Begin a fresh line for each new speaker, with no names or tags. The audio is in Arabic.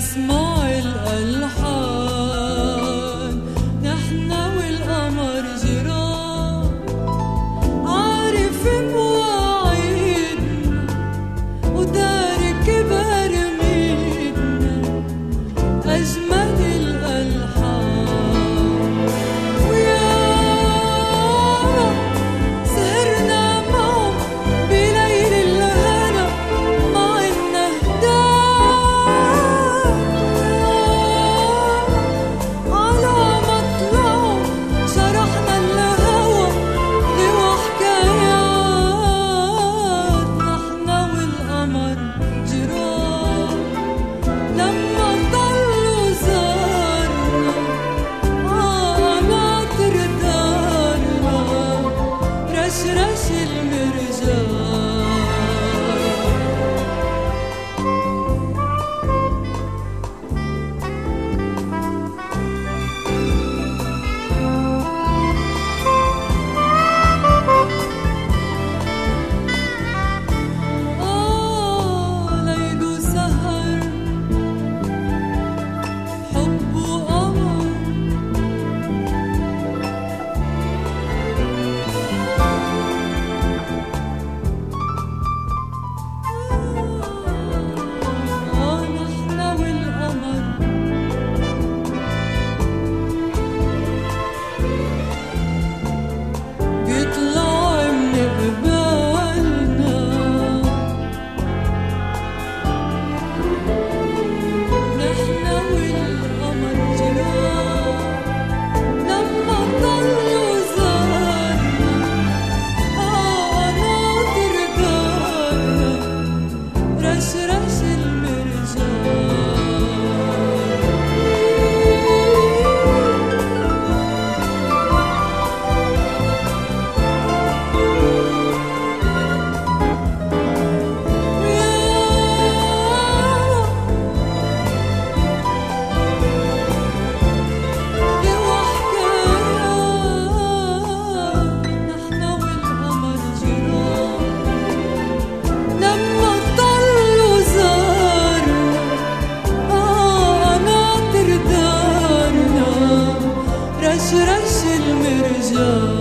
نسمع الألحان، نحنا والقمر جيران، عارف مواعيدنا ودارك برميدنا، أجمل الألحان. ويا سهرنا معه بليل الهنا مع النهدان، على مطلعه شرحنا الهوى غوى حكايات، نحنا والقمر جيران، لما ضلوا زارنا ناطر دارنا، رشرش المرجان. ليل وسهر، حب وقمر، نحنا والقمر، بيطلع من قبالنا، نحنا والقمر جيران، لما ضلوا زارنا ناطر دارنا، رشرش المرجان. رش المرجان.